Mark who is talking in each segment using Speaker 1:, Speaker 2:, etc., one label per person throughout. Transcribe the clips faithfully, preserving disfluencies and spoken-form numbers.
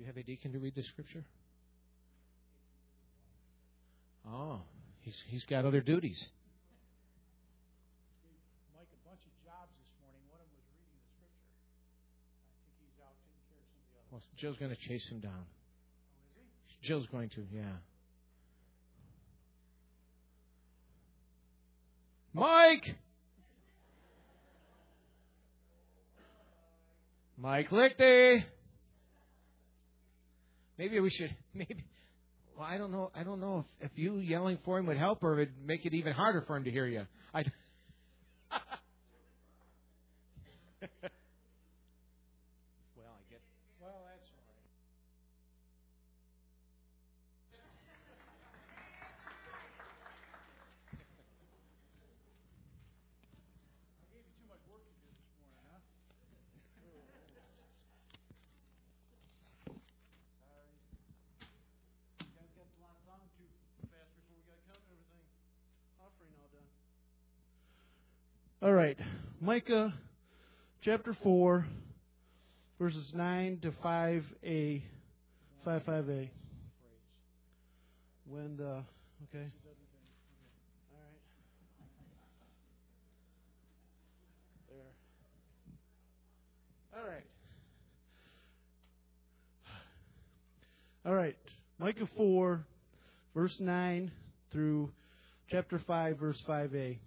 Speaker 1: have a deacon to read the scripture? Oh, he's he's got other duties.
Speaker 2: Mike a bunch of jobs this morning. One of them was reading the scripture. I think he's out taking care of some of the others.
Speaker 1: Well, Joe's going to chase him down.
Speaker 2: Oh, is he?
Speaker 1: Joe's going to, yeah. Mike! Mike Lichty! Maybe we should, maybe, well, I don't know, I don't know if, if you yelling for him would help or it would make it even harder for him to hear you. I Well, I get.
Speaker 2: Well, that's all right. I gave you too much work to do this morning, huh? Sorry. You guys got the last song too fast before we got to count everything. Offering all done. All right, Micah chapter four, verses nine to five a, five five a. When the okay. All right. There. All right. All right. Micah four, verse nine through chapter five, verse five a.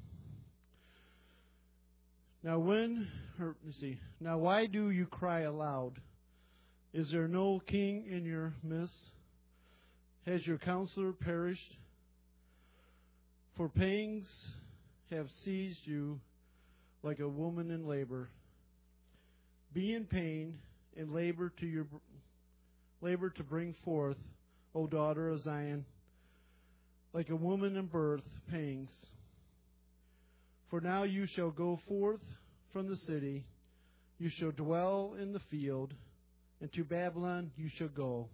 Speaker 2: Now when, or, let me see. Now why do you cry aloud? Is there no king in your midst? Has your counselor perished? For pangs have seized you like a woman in labor. Be in pain and labor to your labor to bring forth, O daughter of Zion, like a woman in birth pangs. For now you shall go forth from the city, you shall dwell in the field, and to Babylon you shall go.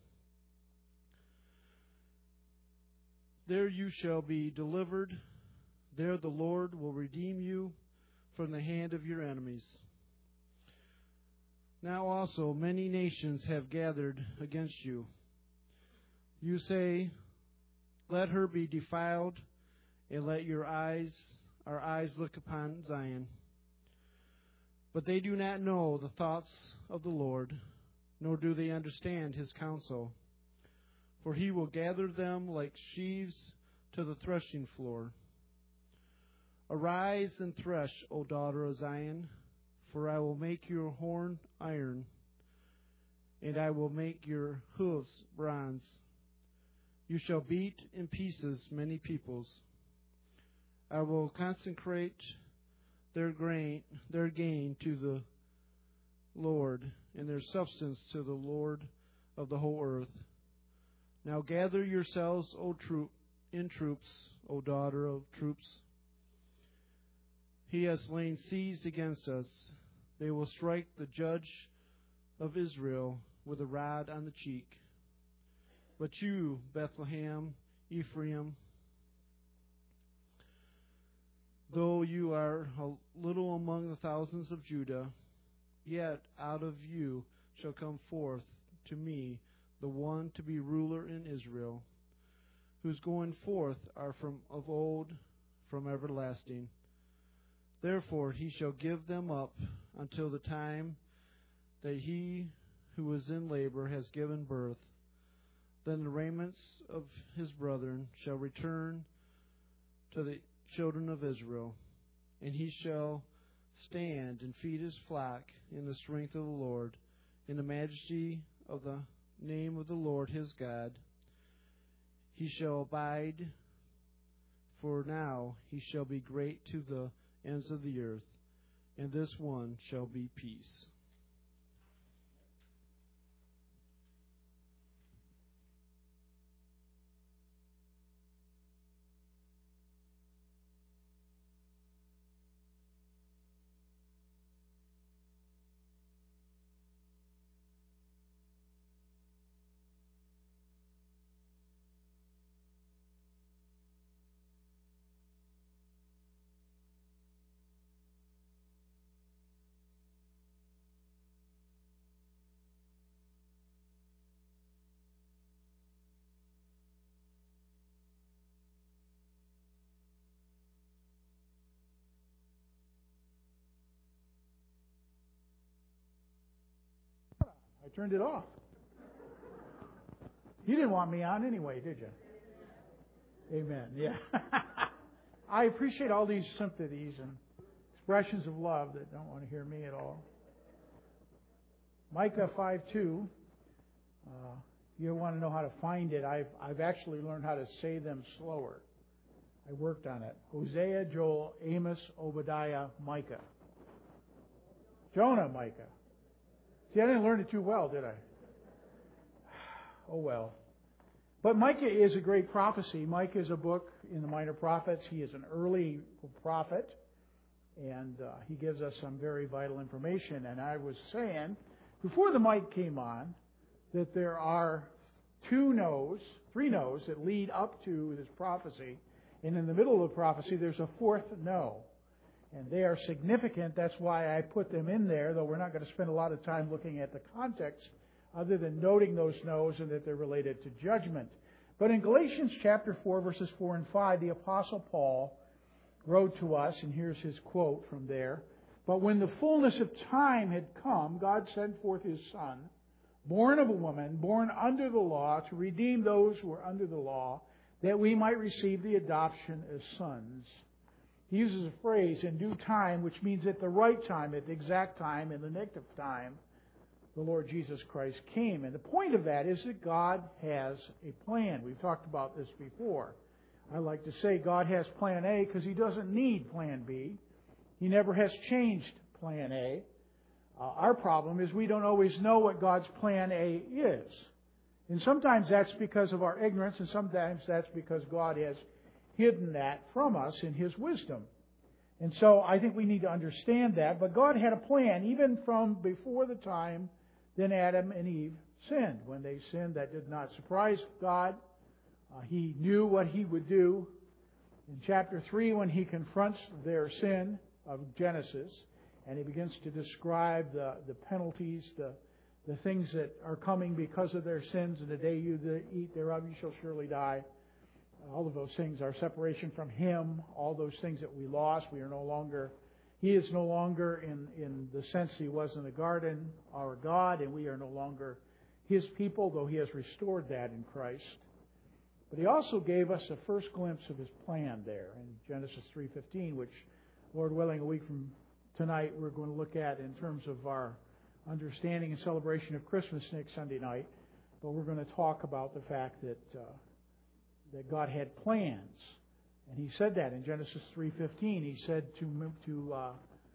Speaker 2: There you shall be delivered. There the Lord will redeem you from the hand of your enemies. Now also many nations have gathered against you. You say, let her be defiled, and let your eyes, our eyes look upon Zion. But they do not know the thoughts of the Lord, nor do they understand his counsel. For he will gather them like sheaves to the threshing floor. Arise and thresh, O daughter of Zion, for I will make your horn iron, and I will make your hooves bronze. You shall beat in pieces many peoples. I will consecrate their grain, their gain to the Lord, and their substance to the Lord of the whole earth. Now gather yourselves, O troop, in troops, O daughter of troops. He has lain siege against us. They will strike the judge of Israel with a rod on the cheek. But you, Bethlehem, Ephraim, though you are a little among the thousands of Judah, yet out of you shall come forth to me the one to be ruler in Israel, whose going forth are from of old, from everlasting. Therefore he shall give them up until the time that he who is in labor has given birth. Then the raiments of his brethren shall return to the children of Israel, and he shall stand and feed his flock in the strength of the Lord, in the majesty of the name of the Lord his God. He shall abide, for now he shall be great to the ends of the earth, and this one shall be peace.
Speaker 3: turned it off. You didn't want me on anyway, did you? Amen. Yeah. I appreciate all these sympathies and expressions of love that don't want to hear me at all. Micah five two. Uh, you want to know how to find it. I've, I've actually learned how to say them slower. I worked on it. Hosea, Joel, Amos, Obadiah, Micah. Jonah, Micah. See, I didn't learn it too well, did I? Oh, well. But Micah is a great prophecy. Micah is a book in the Minor Prophets. He is an early prophet, and uh, he gives us some very vital information. And I was saying, before the mic came on, that there are two no's, three no's that lead up to this prophecy. And in the middle of the prophecy, there's a fourth no. And they are significant. That's why I put them in there, though we're not going to spend a lot of time looking at the context other than noting those no's and that they're related to judgment. But in Galatians chapter four, verses four and five, the Apostle Paul wrote to us, and here's his quote from there, "But when the fullness of time had come, God sent forth His Son, born of a woman, born under the law, to redeem those who were under the law, that we might receive the adoption as sons." He uses a phrase, "in due time," which means at the right time, at the exact time, in the nick of time, the Lord Jesus Christ came. And the point of that is that God has a plan. We've talked about this before. I like to say God has plan A because He doesn't need plan B. He never has changed plan A. Uh, our problem is we don't always know what God's plan A is. And sometimes that's because of our ignorance, and sometimes that's because God has hidden that from us in His wisdom. And so I think we need to understand that. But God had a plan even from before the time then Adam and Eve sinned. When they sinned, that did not surprise God. Uh, he knew what He would do. In chapter three, when He confronts their sin of Genesis, and He begins to describe the, the penalties, the, the things that are coming because of their sins, and the day you eat thereof, you shall surely die. All of those things, our separation from Him, all those things that we lost, we are no longer, He is no longer in, in the sense He was in the garden, our God, and we are no longer His people, though He has restored that in Christ. But He also gave us a first glimpse of His plan there in Genesis three fifteen, which, Lord willing, a week from tonight we're going to look at in terms of our understanding and celebration of Christmas next Sunday night. But we're going to talk about the fact that uh, that God had plans. And He said that in Genesis three fifteen. He said to, to uh,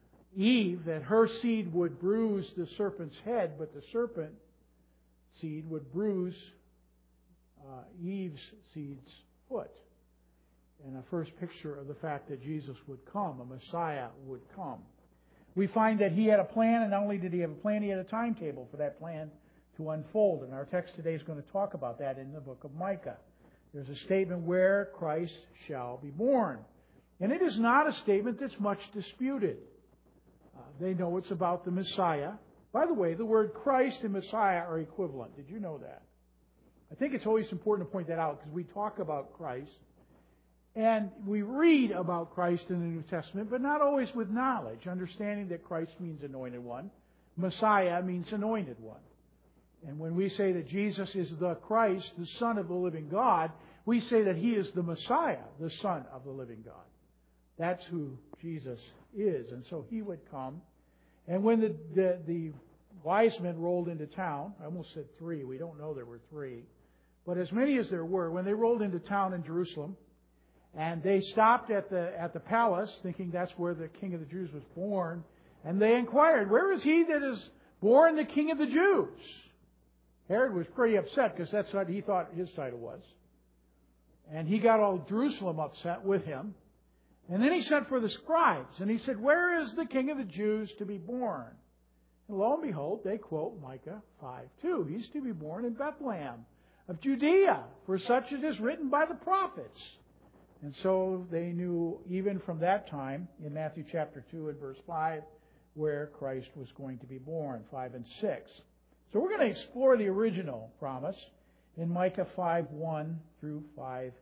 Speaker 3: Eve that her seed would bruise the serpent's head, but the serpent seed would bruise uh, Eve's seed's foot. And a first picture of the fact that Jesus would come, a Messiah would come. We find that He had a plan, and not only did He have a plan, He had a timetable for that plan to unfold. And our text today is going to talk about that in the book of Micah. There's a statement where Christ shall be born. And it is not a statement that's much disputed. Uh, they know it's about the Messiah. By the way, the word Christ and Messiah are equivalent. Did you know that? I think it's always important to point that out because we talk about Christ and we read about Christ in the New Testament, but not always with knowledge, understanding that Christ means anointed one. Messiah means anointed one. And when we say that Jesus is the Christ, the Son of the living God, we say that He is the Messiah, the Son of the living God. That's who Jesus is. And so He would come. And when the, the, the wise men rolled into town, I almost said three, we don't know there were three, but as many as there were, when they rolled into town in Jerusalem, and they stopped at the at the palace, thinking that's where the King of the Jews was born, and they inquired, "Where is He that is born the King of the Jews?" Herod was pretty upset because that's what he thought his title was. And he got all Jerusalem upset with him. And then he sent for the scribes, and he said, "Where is the King of the Jews to be born?" And lo and behold, they quote Micah five two. He's to be born in Bethlehem of Judea, for such it is written by the prophets. And so they knew even from that time, in Matthew chapter two and verse five, where Christ was going to be born, five and six. So we're going to explore the original promise in Micah five one through five,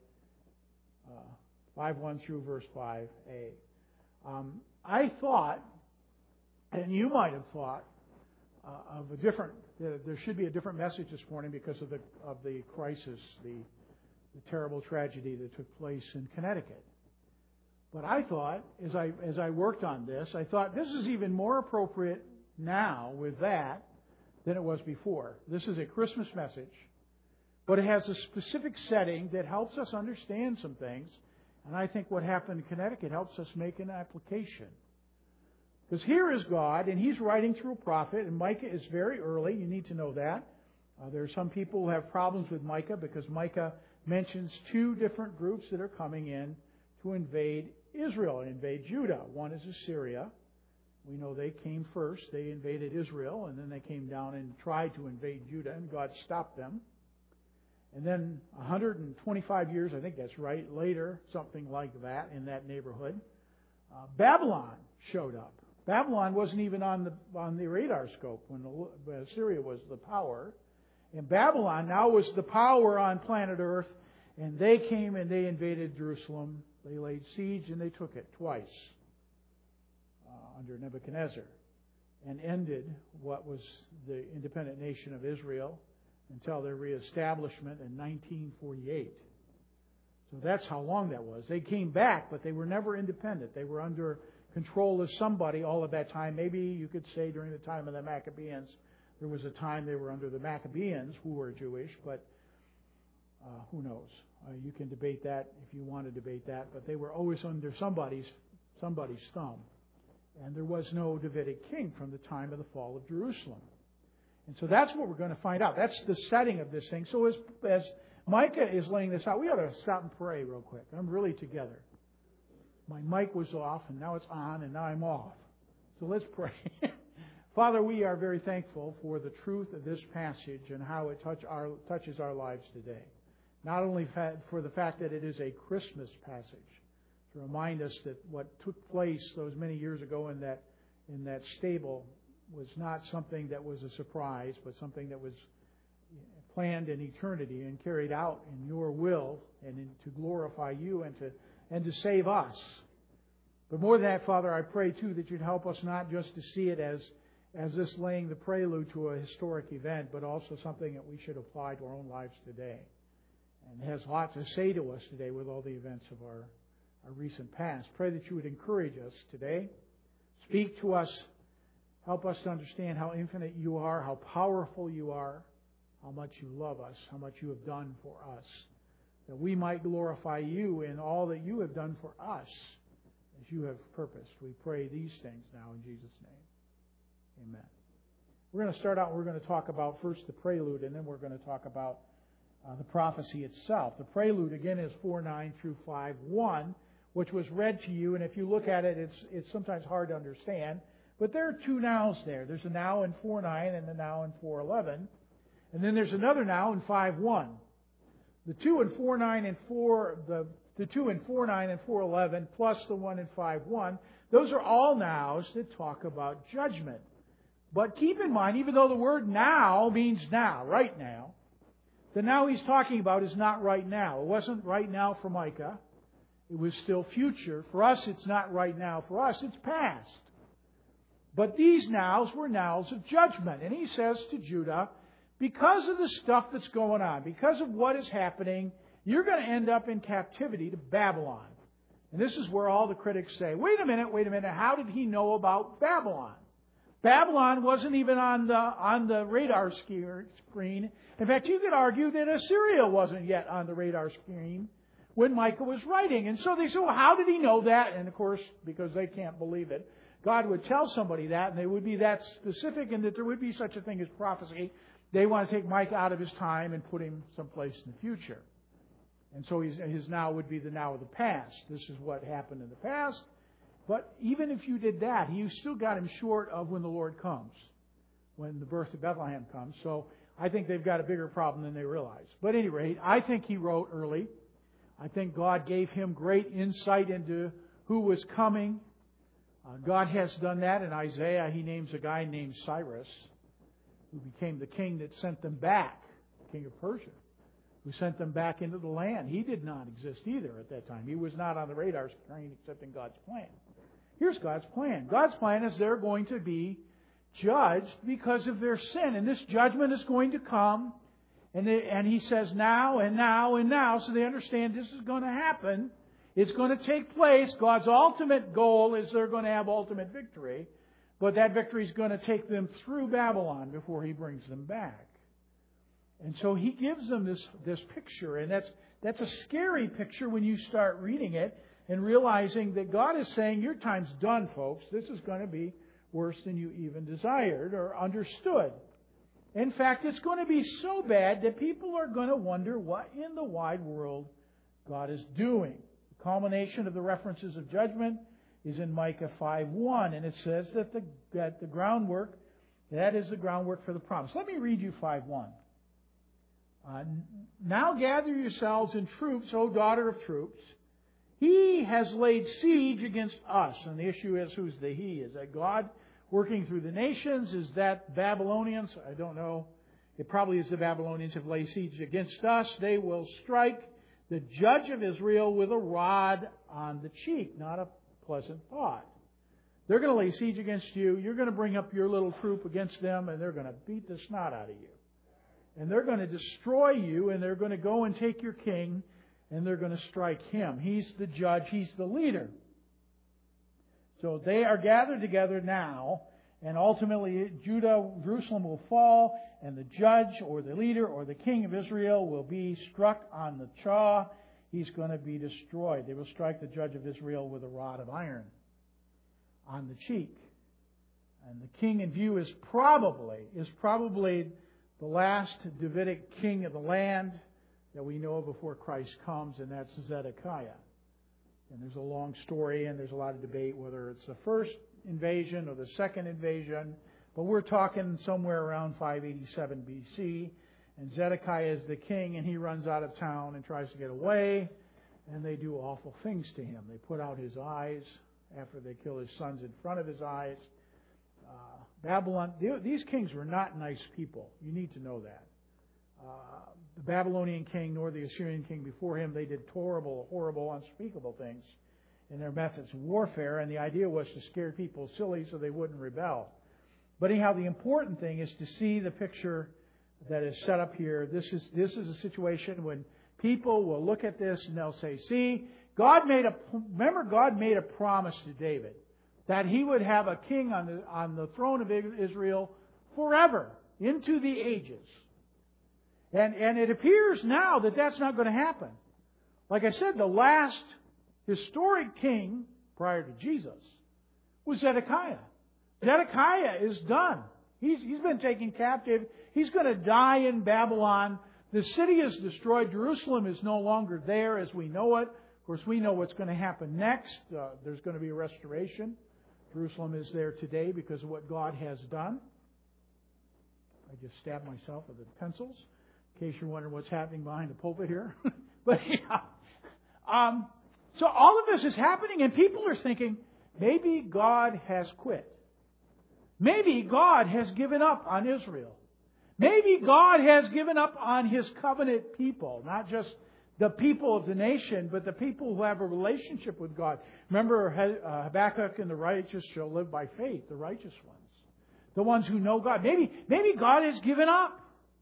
Speaker 3: uh, five one through verse five a. Um, I thought, and you might have thought, uh, of a different. Uh, there should be a different message this morning because of the of the crisis, the the terrible tragedy that took place in Connecticut. But I thought, as I as I worked on this, I thought this is even more appropriate now with that than it was before. This is a Christmas message, but it has a specific setting that helps us understand some things. And I think what happened in Connecticut helps us make an application. Because here is God, and He's writing through a prophet, and Micah is very early. You need to know that. Uh, there are some people who have problems with Micah because Micah mentions two different groups that are coming in to invade Israel and invade Judah. One is Assyria. We know they came first. They invaded Israel, and then they came down and tried to invade Judah, and God stopped them. And then one hundred twenty-five years, I think that's right, later, something like that in that neighborhood, uh, Babylon showed up. Babylon wasn't even on the on the radar scope when, the, when Assyria was the power. And Babylon now was the power on planet Earth, and they came and they invaded Jerusalem. They laid siege and they took it twice uh, under Nebuchadnezzar and ended what was the independent nation of Israel until their reestablishment in nineteen forty-eight. So that's how long that was. They came back, but they were never independent. They were under control of somebody all of that time. Maybe you could say during the time of the Maccabees, there was a time they were under the Maccabees, who were Jewish, but uh, who knows? Uh, you can debate that if you want to debate that, but they were always under somebody's somebody's thumb. And there was no Davidic king from the time of the fall of Jerusalem. And so that's what we're going to find out. That's the setting of this thing. So as, as Micah is laying this out, we ought to stop and pray real quick. I'm really together. My mic was off, and now it's on, and now I'm off. So let's pray. Father, we are very thankful for the truth of this passage and how it touch our, touches our lives today. Not only for the fact that it is a Christmas passage, to remind us that what took place those many years ago in that in that stable was not something that was a surprise, but something that was planned in eternity and carried out in your will and in, to glorify you and to and to save us. But more than that, Father, I pray too that you'd help us not just to see it as as this laying the prelude to a historic event, but also something that we should apply to our own lives today. And it has a lot to say to us today with all the events of our, our recent past. Pray that you would encourage us today. Speak to us. Help us to understand how infinite you are, how powerful you are, how much you love us, how much you have done for us. That we might glorify you in all that you have done for us as you have purposed. We pray these things now in Jesus' name. Amen. We're going to start out, we're going to talk about first the prelude, and then we're going to talk about uh, the prophecy itself. The prelude, again, is four nine through five one, which was read to you, and if you look at it, it's it's sometimes hard to understand. But there are two nows there. There's a now in four nine and a now in four eleven. And then there's another now in five one. The two in four nine and four the the two in four nine and four eleven plus the one in five one, those are all nows that talk about judgment. But keep in mind, even though the word now means now, right now, the now he's talking about is not right now. It wasn't right now for Micah. It was still future. For us, it's not right now. For us, it's past. But these nows were nows of judgment. And he says to Judah, because of the stuff that's going on, because of what is happening, you're going to end up in captivity to Babylon. And this is where all the critics say, wait a minute, wait a minute, how did he know about Babylon? Babylon wasn't even on the on the radar screen. In fact, you could argue that Assyria wasn't yet on the radar screen when Micah was writing. And so they say, well, how did he know that? And of course, because they can't believe it, God would tell somebody that, and they would be that specific, and that there would be such a thing as prophecy. They want to take Micah out of his time and put him someplace in the future. And so his, his now would be the now of the past. This is what happened in the past. But even if you did that, you still got him short of when the Lord comes, when the birth of Bethlehem comes. So I think they've got a bigger problem than they realize. But at any rate, I think he wrote early. I think God gave him great insight into who was coming. Uh, God has done that in Isaiah. He names a guy named Cyrus, who became the king that sent them back, king of Persia, who sent them back into the land. He did not exist either at that time. He was not on the radar screen except in God's plan. Here's God's plan. God's plan is they're going to be judged because of their sin. And this judgment is going to come. And, they, and He says now and now and now. So they understand this is going to happen. It's going to take place. God's ultimate goal is they're going to have ultimate victory. But that victory is going to take them through Babylon before He brings them back. And so He gives them this, this picture. And that's, that's a scary picture when you start reading it and realizing that God is saying, your time's done, folks. This is going to be worse than you even desired or understood. In fact, it's going to be so bad that people are going to wonder what in the wide world God is doing. The culmination of the references of judgment is in Micah five one, and it says that the, that the groundwork, that is the groundwork for the promise. Let me read you five one. Uh, now gather yourselves in troops, O daughter of troops. He has laid siege against us. And the issue is, who's the He? Is that God working through the nations? Is that Babylonians? I don't know. It probably is the Babylonians have laid siege against us. They will strike the judge of Israel with a rod on the cheek. Not a pleasant thought. They're going to lay siege against you. You're going to bring up your little troop against them, and they're going to beat the snot out of you. And they're going to destroy you, and they're going to go and take your king, and they're going to strike him. He's the judge. He's the leader. So they are gathered together now, and ultimately Judah, Jerusalem will fall, and the judge or the leader or the king of Israel will be struck on the jaw. He's going to be destroyed. They will strike the judge of Israel with a rod of iron on the cheek. And the king in view is probably, is probably the last Davidic king of the land that we know of before Christ comes, and that's Zedekiah. And there's a long story, and there's a lot of debate whether it's the first invasion or the second invasion. But we're talking somewhere around five eighty-seven B C. And Zedekiah is the king, and he runs out of town and tries to get away. And they do awful things to him. They put out his eyes after they kill his sons in front of his eyes. Uh, Babylon, these kings were not nice people. You need to know that. Uh, the Babylonian king nor the Assyrian king before him, they did horrible, horrible, unspeakable things in their methods of warfare. And the idea was to scare people silly so they wouldn't rebel. But anyhow, the important thing is to see the picture that is set up here. This is this is a situation when people will look at this and they'll say, see, God made a remember God made a promise to David that he would have a king on the on the throne of Israel forever, into the ages. And and it appears now that that's not going to happen. Like I said, the last historic king prior to Jesus was Zedekiah. Zedekiah is done. He's he's been taken captive. He's going to die in Babylon. The city is destroyed. Jerusalem is no longer there as we know it. Of course, we know what's going to happen next. Uh, there's going to be a restoration. Jerusalem is there today because of what God has done. I just stabbed myself with the pencils, in case you're wondering what's happening behind the pulpit here. But yeah. Um, so all of this is happening, and people are thinking, maybe God has quit. Maybe God has given up on Israel. Maybe God has given up on His covenant people, not just the people of the nation, but the people who have a relationship with God. Remember Habakkuk and the righteous shall live by faith, the righteous ones. The ones who know God. Maybe, maybe God has given up.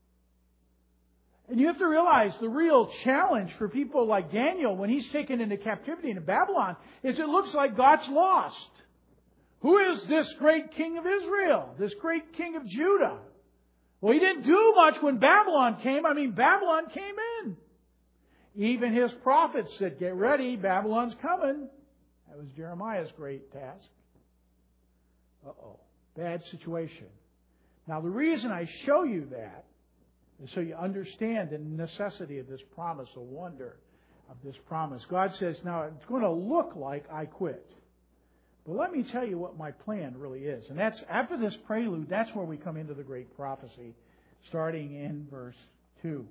Speaker 3: And you have to realize the real challenge for people like Daniel when he's taken into captivity in Babylon is it looks like God's lost. Who is this great king of Israel? This great king of Judah? Well, he didn't do much when Babylon came. I mean, Babylon came in. Even his prophets said, get ready, Babylon's coming. That was Jeremiah's great task. Uh-oh. Bad situation. Now, the reason I show you that is so you understand the necessity of this promise, the wonder of this promise. God says, now, it's going to look like I quit. But let me tell you what my plan really is. And that's after this prelude, that's where we come into the great prophecy, starting in verse two.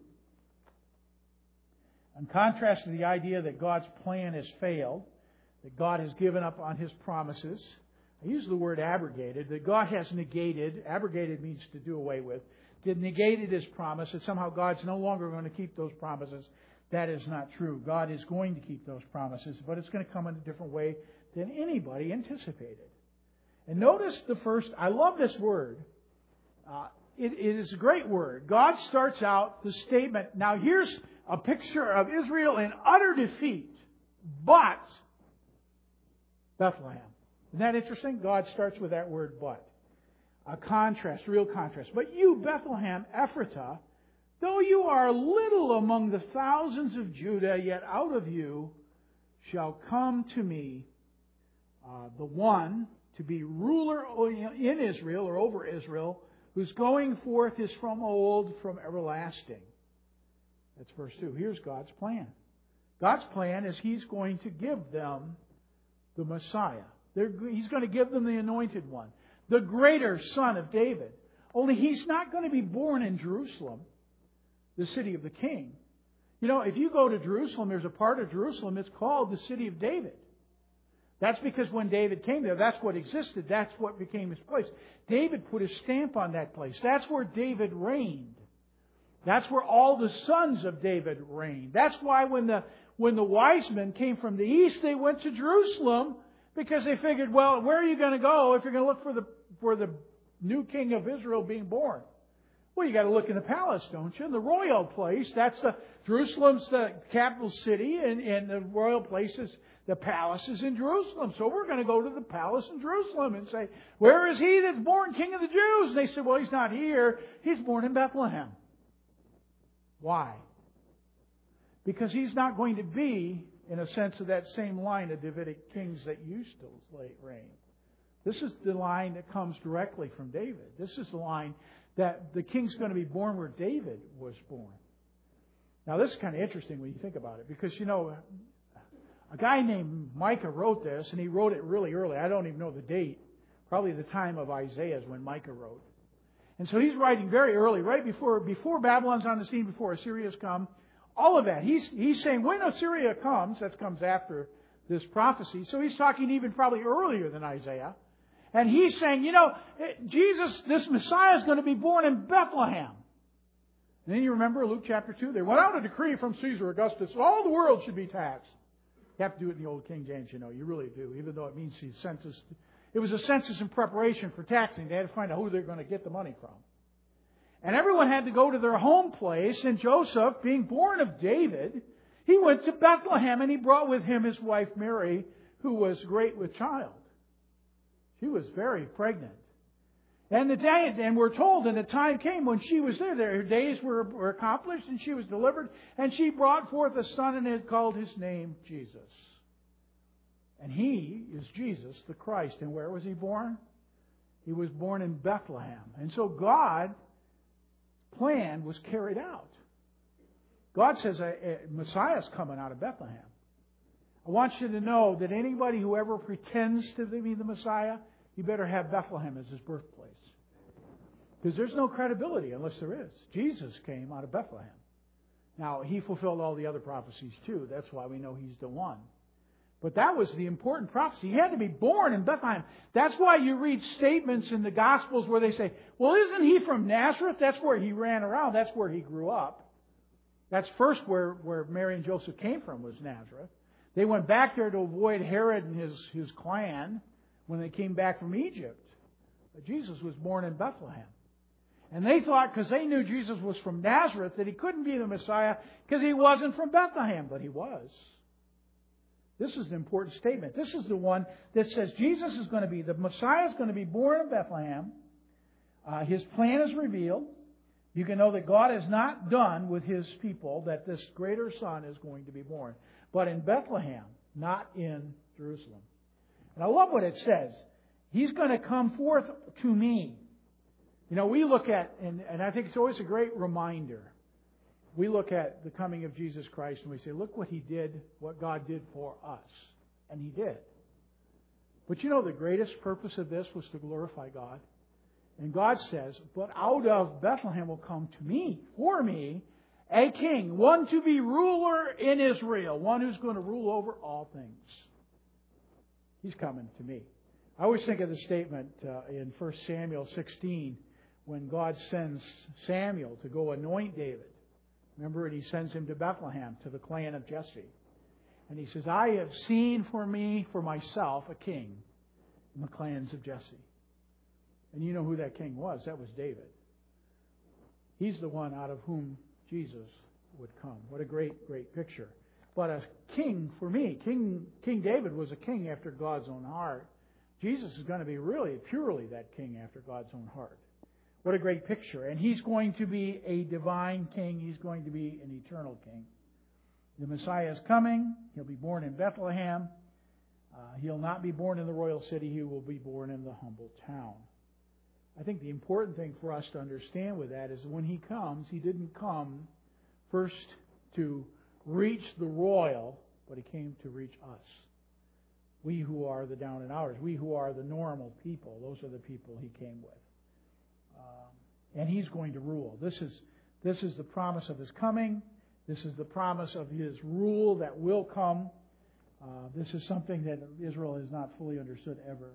Speaker 3: In contrast to the idea that God's plan has failed, that God has given up on His promises, I use the word abrogated, that God has negated, abrogated means to do away with, that negated His promise, that somehow God's no longer going to keep those promises. That is not true. God is going to keep those promises, but it's going to come in a different way than anybody anticipated. And notice the first, I love this word. Uh, it, it is a great word. God starts out the statement. Now here's a picture of Israel in utter defeat. But Bethlehem. Isn't that interesting? God starts with that word but. A contrast, real contrast. But you, Bethlehem, Ephratah, though you are little among the thousands of Judah, yet out of you shall come to me uh, the one to be ruler in Israel or over Israel, whose going forth is from old, from everlasting. That's verse two. Here's God's plan. God's plan is He's going to give them the Messiah. They're, he's going to give them the anointed one, the greater Son of David. Only He's not going to be born in Jerusalem, the city of the King. You know, if you go to Jerusalem, there's a part of Jerusalem that's called the city of David. That's because when David came there, that's what existed. That's what became his place. David put his stamp on that place. That's where David reigned. That's where all the sons of David reigned. That's why when the when the wise men came from the east, they went to Jerusalem because they figured, well, where are you going to go if you're going to look for the for the new king of Israel being born? Well, you got to look in the palace, don't you? In the royal place. That's the Jerusalem's the capital city, and, and the royal place is the palace is in Jerusalem. So we're going to go to the palace in Jerusalem and say, where is he that's born King of the Jews? And they said, well, he's not here. He's born in Bethlehem. Why? Because he's not going to be, in a sense, of that same line of Davidic kings that used to reign. This is the line that comes directly from David. This is the line that the king's going to be born where David was born. Now, this is kind of interesting when you think about it, because, you know, a guy named Micah wrote this, and he wrote it really early. I don't even know the date. Probably the time of Isaiah is when Micah wrote. And so he's writing very early, right before before Babylon's on the scene, before Assyria's come. All of that. He's he's saying when Assyria comes, that comes after this prophecy. So he's talking even probably earlier than Isaiah. And he's saying, you know, Jesus, this Messiah is going to be born in Bethlehem. And then you remember Luke chapter two. There went out a decree from Caesar Augustus. All the world should be taxed. You have to do it in the old King James, you know. You really do, even though it means the census. It was a census in preparation for taxing. They had to find out who they're going to get the money from. And everyone had to go to their home place. And Joseph, being born of David, he went to Bethlehem and he brought with him his wife Mary, who was great with child. She was very pregnant. And the day, and we're told, and the time came when she was there. Her days were, were accomplished, and she was delivered, and she brought forth a son, and had called his name Jesus. And he is Jesus, the Christ. And where was he born? He was born in Bethlehem. And so God's plan was carried out. God says a, a Messiah's coming out of Bethlehem. I want you to know that anybody who ever pretends to be the Messiah, you better have Bethlehem as his birthplace. Because there's no credibility unless there is. Jesus came out of Bethlehem. Now, he fulfilled all the other prophecies too. That's why we know he's the one. But that was the important prophecy. He had to be born in Bethlehem. That's why you read statements in the Gospels where they say, well, isn't he from Nazareth? That's where he ran around. That's where he grew up. That's first where, where Mary and Joseph came from, was Nazareth. They went back there to avoid Herod and his, his clan when they came back from Egypt. But Jesus was born in Bethlehem. And they thought, because they knew Jesus was from Nazareth, that he couldn't be the Messiah because he wasn't from Bethlehem, but he was. This is an important statement. This is the one that says Jesus is going to be, the Messiah is going to be born in Bethlehem. Uh, his plan is revealed. You can know that God is not done with his people, that this greater Son is going to be born. But in Bethlehem, not in Jerusalem. And I love what it says. He's going to come forth to me. You know, we look at, and, and I think it's always a great reminder. We look at the coming of Jesus Christ and we say, look what he did, what God did for us. And he did. But you know, the greatest purpose of this was to glorify God. And God says, but out of Bethlehem will come to me, for me, a king, one to be ruler in Israel, one who's going to rule over all things. He's coming to me. I always think of the statement uh, in First Samuel sixteen when God sends Samuel to go anoint David. Remember, and he sends him to Bethlehem, to the clan of Jesse. And he says, I have seen for me, for myself, a king, from the clans of Jesse. And you know who that king was. That was David. He's the one out of whom Jesus would come. What a great, great picture. But a king, for me, King King David was a king after God's own heart. Jesus is going to be really, purely that king after God's own heart. What a great picture. And He's going to be a divine king. He's going to be an eternal king. The Messiah is coming. He'll be born in Bethlehem. Uh, he'll not be born in the royal city. He will be born in the humble town. I think the important thing for us to understand with that is when He comes, He didn't come first to reach the royal, but He came to reach us. We who are the down and outers, we who are the normal people, those are the people He came with. Um, and He's going to rule. This is, this is the promise of His coming. This is the promise of His rule that will come. Uh, this is something that Israel has not fully understood ever.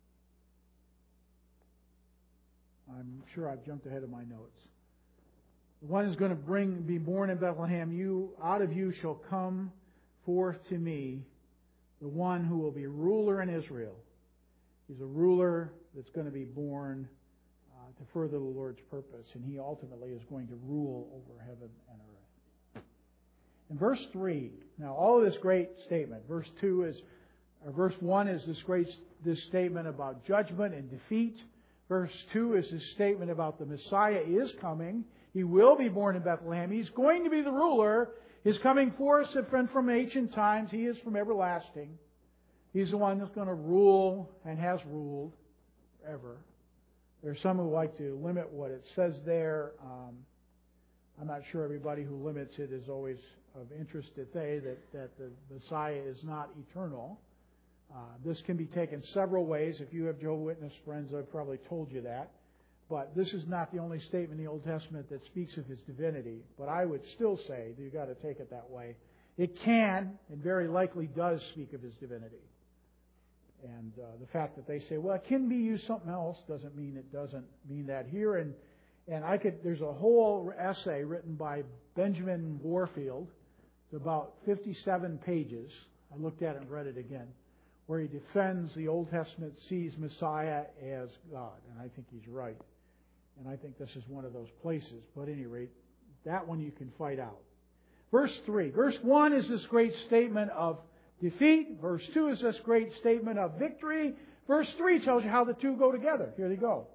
Speaker 3: I'm sure I've jumped ahead of my notes. The one is going to bring, be born in Bethlehem. You, out of you shall come forth to me the one who will be ruler in Israel. He's a ruler that's going to be born uh, to further the Lord's purpose, and He ultimately is going to rule over heaven and earth. In verse three, now all of this great statement. Verse two is, or verse one is this great this statement about judgment and defeat. Verse two is this statement about the Messiah is coming. He will be born in Bethlehem. He's going to be the ruler. His coming forth has been from ancient times. He is from everlasting. He's the one that's going to rule and has ruled forever. There are some who like to limit what it says there. Um, I'm not sure everybody who limits it is always of interest to say that, that the Messiah is not eternal. Uh, this can be taken several ways. If you have Jehovah's Witness friends, I've probably told you that. But this is not the only statement in the Old Testament that speaks of His divinity. But I would still say that you've got to take it that way. It can, and very likely does, speak of His divinity. And uh, the fact that they say, well, it can be used something else, doesn't mean it doesn't mean that here. And and I could. There's a whole essay written by Benjamin Warfield. It's about fifty-seven pages. I looked at it and read it again, where he defends the Old Testament, sees Messiah as God. And I think he's right. And I think this is one of those places. But at any rate, that one you can fight out. Verse three. Verse one is this great statement of defeat. Verse two is this great statement of victory. Verse three tells you how the two go together. Here they go.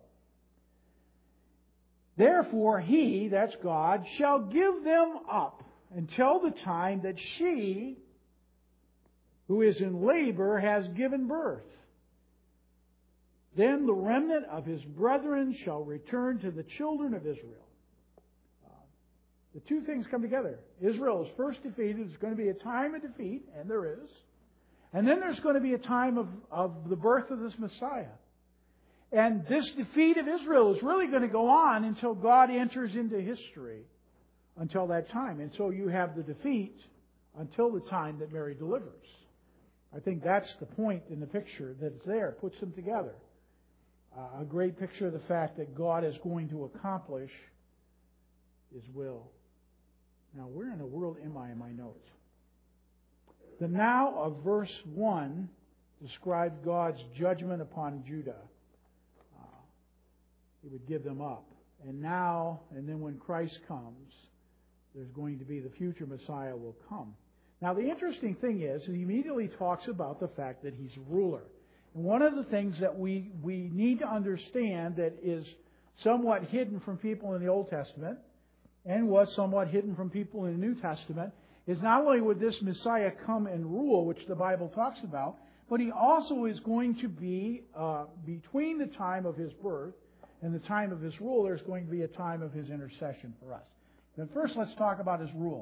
Speaker 3: Therefore He, that's God, shall give them up until the time that she who is in labor has given birth. Then the remnant of His brethren shall return to the children of Israel. Uh, the two things come together. Israel is first defeated. There's going to be a time of defeat, and there is. And then there's going to be a time of, of the birth of this Messiah. And this defeat of Israel is really going to go on until God enters into history. Until that time. And so you have the defeat until the time that Mary delivers. I think that's the point in the picture that's there. It puts them together. Uh, a great picture of the fact that God is going to accomplish His will. Now, where in the world am I in my notes? The now of verse one describes God's judgment upon Judah. Uh, he would give them up. And now, and then when Christ comes, there's going to be the future Messiah will come. Now, the interesting thing is, he immediately talks about the fact that He's ruler. And one of the things that we, we need to understand that is somewhat hidden from people in the Old Testament and was somewhat hidden from people in the New Testament is not only would this Messiah come and rule, which the Bible talks about, but He also is going to be, uh, between the time of His birth and the time of His rule, there's going to be a time of His intercession for us. But first, let's talk about His rule.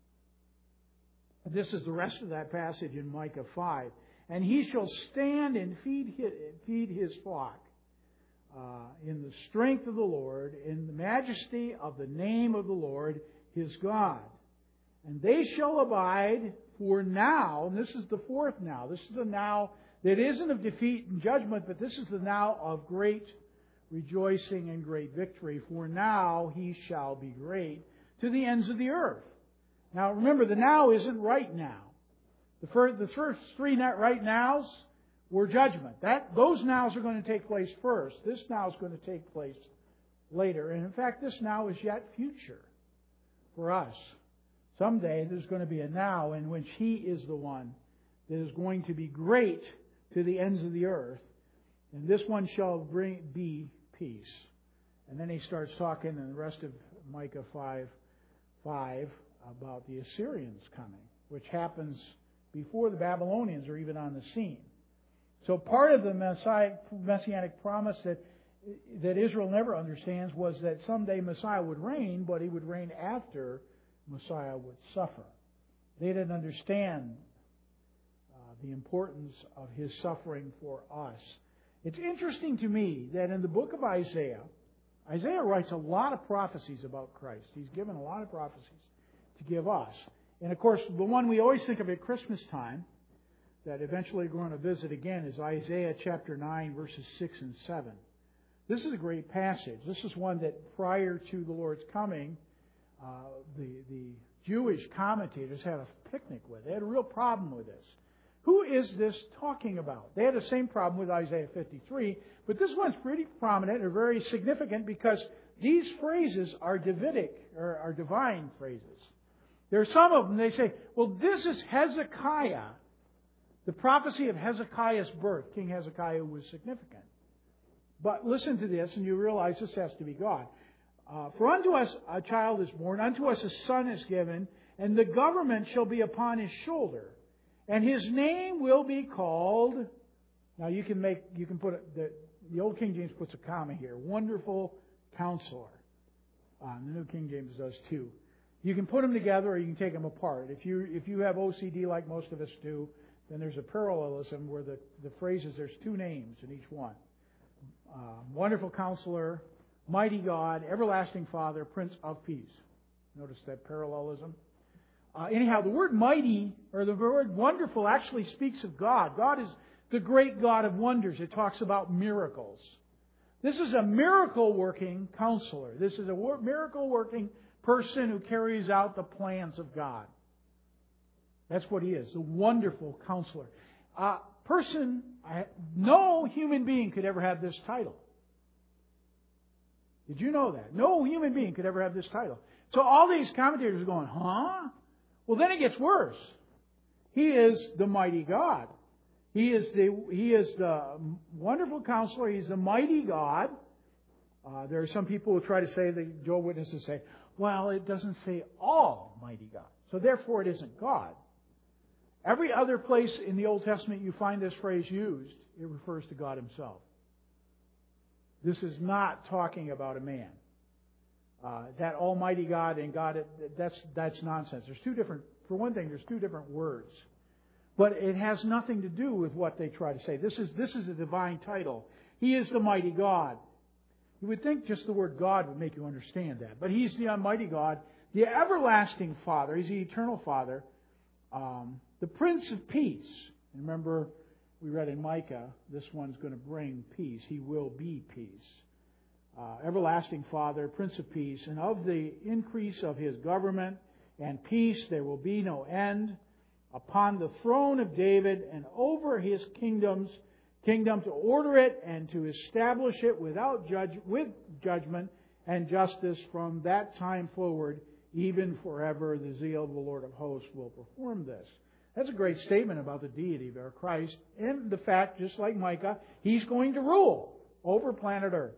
Speaker 3: This is the rest of that passage in Micah five. And He shall stand and feed his, feed his flock uh, in the strength of the Lord, in the majesty of the name of the Lord his God. And they shall abide for now, and this is the fourth now. This is the now that isn't of defeat and judgment, but this is the now of great rejoicing and great victory. For now He shall be great to the ends of the earth. Now remember, the now isn't right now. The first, the first three right nows were judgment. That those nows are going to take place first. This now is going to take place later. And in fact, this now is yet future for us. Someday there's going to be a now in which He is the one that is going to be great to the ends of the earth. And this one shall bring be peace. And then he starts talking in the rest of Micah five, five about the Assyrians coming, which happens before the Babylonians are even on the scene. So part of the Messiah, messianic promise that that Israel never understands was that someday Messiah would reign, but He would reign after Messiah would suffer. They didn't understand uh, the importance of His suffering for us. It's interesting to me that in the book of Isaiah, Isaiah writes a lot of prophecies about Christ. He's given a lot of prophecies to give us. And of course, the one we always think of at Christmas time, that eventually we're going to visit again, is Isaiah chapter nine, verses six and seven. This is a great passage. This is one that prior to the Lord's coming, uh, the, the Jewish commentators had a picnic with. They had a real problem with this. Who is this talking about? They had the same problem with Isaiah fifty-three, but this one's pretty prominent or very significant because these phrases are Davidic, or are divine phrases. There are some of them, they say, well, this is Hezekiah. The prophecy of Hezekiah's birth. King Hezekiah was significant. But listen to this, and you realize this has to be God. Uh, For unto us a child is born, unto us a son is given, and the government shall be upon His shoulder. And His name will be called. Now you can make, you can put it, the, the old King James puts a comma here. Wonderful Counselor. Uh, the New King James does too. You can put them together or you can take them apart. If you if you have O C D like most of us do, then there's a parallelism where the, the phrases, there's two names in each one. Uh, Wonderful Counselor, Mighty God, Everlasting Father, Prince of Peace. Notice that parallelism. Uh, anyhow, the word mighty, or the word wonderful, actually speaks of God. God is the great God of wonders. It talks about miracles. This is a miracle-working counselor. This is a miracle-working person who carries out the plans of God. That's what He is, the wonderful counselor. Uh, person, no human being could ever have this title. Did you know that? No human being could ever have this title. So all these commentators are going, huh? Well, then it gets worse. He is the mighty God. He is the He is the wonderful counselor. He's the mighty God. Uh, there are some people who try to say, the Jehovah's Witnesses say, well, it doesn't say Almighty God. So therefore it isn't God. Every other place in the Old Testament you find this phrase used, it refers to God Himself. This is not talking about a man. Uh, that Almighty God and God, that's that's nonsense. There's two different, for one thing, there's two different words. But it has nothing to do with what they try to say. This is this is a divine title. He is the mighty God. You would think just the word God would make you understand that. But He's the Almighty God, the everlasting Father. He's the eternal Father. Um, the Prince of Peace. And remember, we read in Micah, this one's going to bring peace. He will be peace. Uh, everlasting Father, Prince of Peace. And of the increase of His government and peace there will be no end upon the throne of David and over His kingdoms, kingdom to order it and to establish it without judge, with judgment and justice from that time forward, even forever. The zeal of the Lord of hosts will perform this. That's a great statement about the deity of our Christ and the fact, just like Micah, He's going to rule over planet Earth.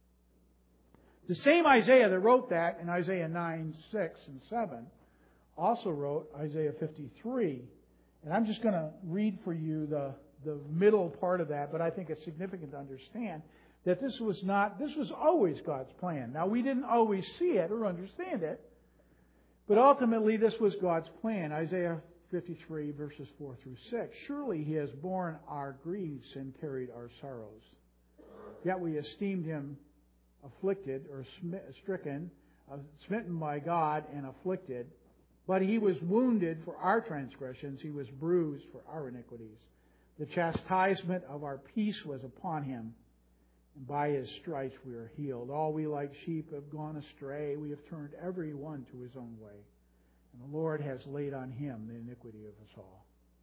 Speaker 3: The same Isaiah that wrote that in Isaiah nine, six, and seven also wrote Isaiah fifty-three. And I'm just going to read for you the, the middle part of that, but I think it's significant to understand that this was not, this was always God's plan. Now, we didn't always see it or understand it, but ultimately this was God's plan. Isaiah fifty-three, verses four through six. Surely He has borne our griefs and carried our sorrows. Yet we esteemed Him afflicted or stricken, uh, smitten by God and afflicted. But He was wounded for our transgressions. He was bruised for our iniquities. The chastisement of our peace was upon Him. And by His stripes we are healed. All we like sheep have gone astray. We have turned every one to his own way. And the Lord has laid on Him the iniquity of us all.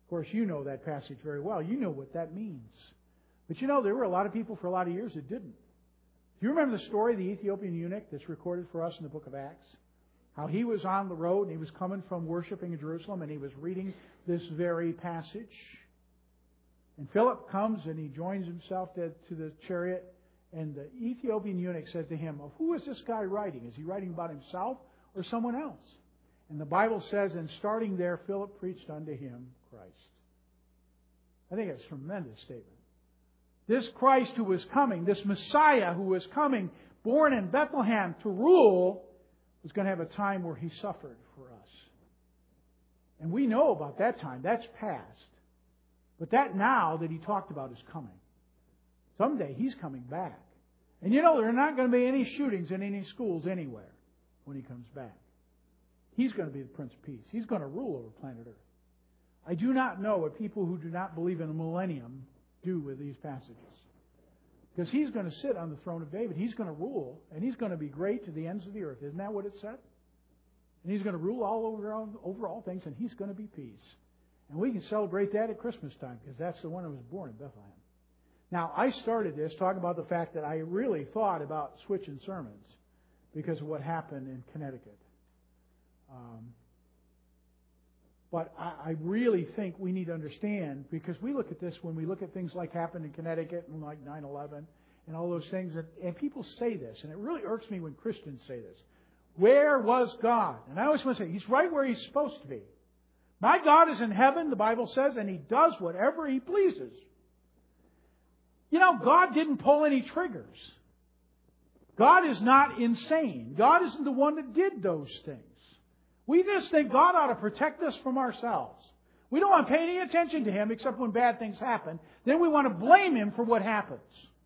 Speaker 3: course, you know that passage very well. You know what that means. But you know, there were a lot of people for a lot of years that didn't. Do you remember the story of the Ethiopian eunuch that's recorded for us in the book of Acts? How he was on the road and he was coming from worshiping in Jerusalem and he was reading this very passage. And Philip comes and he joins himself to, to the chariot. And the Ethiopian eunuch says to him, well, who is this guy writing? Is he writing about himself or someone else? And the Bible says, and starting there, Philip preached unto him Christ. I think it's a tremendous statement. This Christ who was coming, this Messiah who was coming, born in Bethlehem to rule, was going to have a time where He suffered for us. And we know about that time. That's past. But that now that He talked about is coming. Someday He's coming back. And you know, there are not going to be any shootings in any schools anywhere when He comes back. He's going to be the Prince of Peace. He's going to rule over planet Earth. I do not know what people who do not believe in a millennium do with these passages. Because He's going to sit on the throne of David. He's going to rule. And He's going to be great to the ends of the earth. Isn't that what it said? And He's going to rule all over, over all things. And He's going to be peace. And we can celebrate that at Christmas time. Because that's the one who was born in Bethlehem. Now, I started this talking about the fact that I really thought about switching sermons. Because of what happened in Connecticut. Um, But I really think we need to understand, because we look at this when we look at things like happened in Connecticut and like nine eleven and all those things, and, and people say this, and it really irks me when Christians say this. Where was God? And I always want to say, He's right where He's supposed to be. My God is in heaven, the Bible says, and He does whatever He pleases. You know, God didn't pull any triggers. God is not insane. God isn't the one that did those things. We just think God ought to protect us from ourselves. We don't want to pay any attention to Him except when bad things happen. Then we want to blame Him for what happens.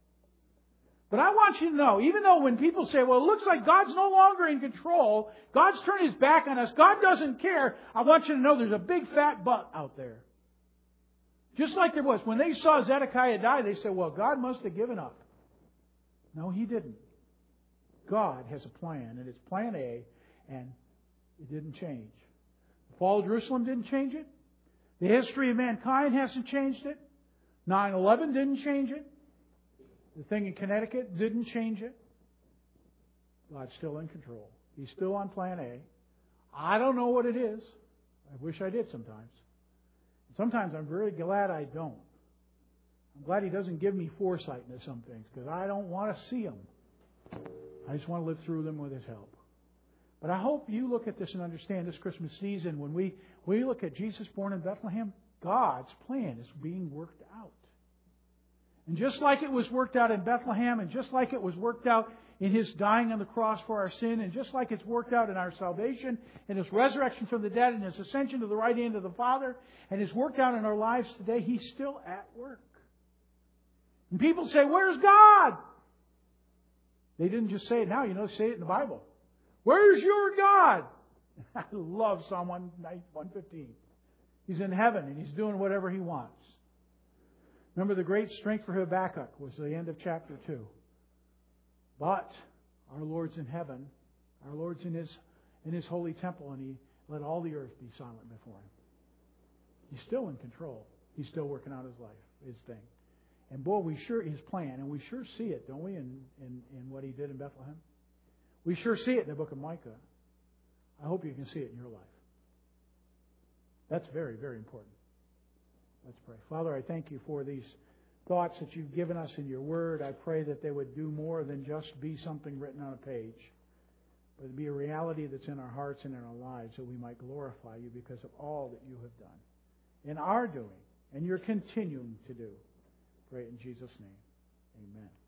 Speaker 3: But I want you to know, even though when people say, well, it looks like God's no longer in control, God's turned His back on us, God doesn't care, I want you to know there's a big fat but out there. Just like there was. When they saw Zedekiah die, they said, well, God must have given up. No, He didn't. God has a plan, and it's plan A, and it didn't change. The fall of Jerusalem didn't change it. The history of mankind hasn't changed it. nine eleven didn't change it. The thing in Connecticut didn't change it. God's still in control. He's still on plan A. I don't know what it is. I wish I did sometimes. Sometimes I'm very glad I don't. I'm glad He doesn't give me foresight into some things, because I don't want to see them. I just want to live through them with His help. But I hope you look at this and understand this Christmas season, when we, we look at Jesus born in Bethlehem, God's plan is being worked out. And just like it was worked out in Bethlehem, and just like it was worked out in His dying on the cross for our sin, and just like it's worked out in our salvation, and His resurrection from the dead, and His ascension to the right hand of the Father, and His worked out in our lives today, He's still at work. And people say, where's God? They didn't just say it now, you know, say it in the Bible. Where's your God? I love Psalm one fifteen. He's in heaven and He's doing whatever He wants. Remember, the great strength for Habakkuk was the end of chapter two. But our Lord's in heaven. Our Lord's in His in His holy temple, and He let all the earth be silent before Him. He's still in control. He's still working out His life, His thing. And boy, we sure His plan, and we sure see it, don't we, in, in, in what He did in Bethlehem? We sure see it in the book of Micah. I hope you can see it in your life. That's very, very important. Let's pray. Father, I thank You for these thoughts that You've given us in Your Word. I pray that they would do more than just be something written on a page, but it be a reality that's in our hearts and in our lives, that we might glorify You because of all that You have done and are doing, and You're continuing to do. Pray in Jesus' name. Amen.